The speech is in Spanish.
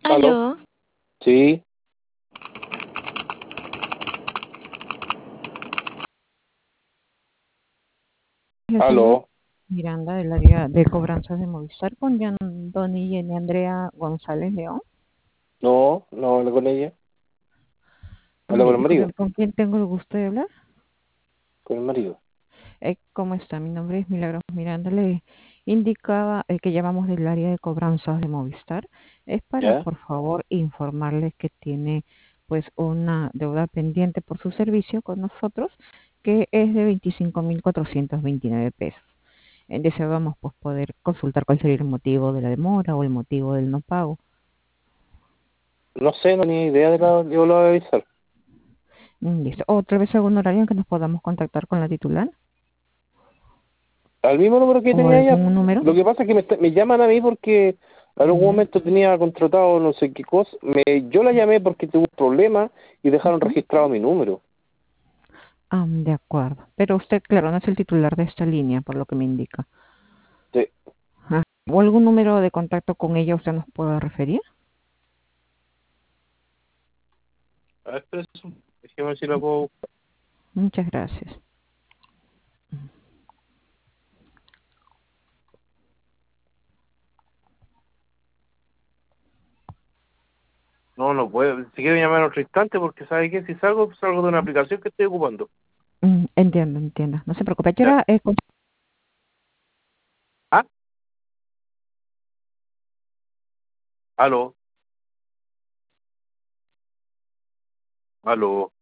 ¿Aló? Aló, Sí, le saluda aló. Miranda del área de cobranzas de Movistar con Don y Andrea González León. No, no hablo con ella. Hablo con el Disculpe, marido. ¿con quién tengo el gusto de hablar? Con el marido. ¿Cómo está? Mi nombre es Milagros Miranda. Le indicaba que llamamos del área de cobranzas de Movistar. Es para, ¿Ya? por favor, informarles que tiene pues una deuda pendiente por su servicio con nosotros que es de 25.429 pesos. Deseábamos pues poder consultar cuál sería el motivo de la demora o el motivo del no pago. No sé, no ni idea de la... Yo lo voy a avisar. Listo. ¿Otra vez algún horario en que nos podamos contactar con la titular? Al mismo número que ¿O tenía ella. algún número? Lo que pasa es que me llaman a mí porque en algún Ya. momento tenía contratado no sé qué cosa. Yo la llamé porque tuve un problema y dejaron Ujú. registrado mi número. De acuerdo. Pero usted, claro, no es el titular de esta línea, por lo que me indica. Sí. ¿O algún número de contacto con ella usted nos puede referir? A ver, espera eso. Déjame ver si la puedo buscar. Muchas gracias. No, no puedo. Si quiero llamar en otro instante porque ¿sabe qué? Si salgo, salgo de una aplicación que estoy ocupando. Entiendo, entiendo. No se preocupe. ¿Qué Ya. hora, ¿Ah? ¿Aló? ¿Aló?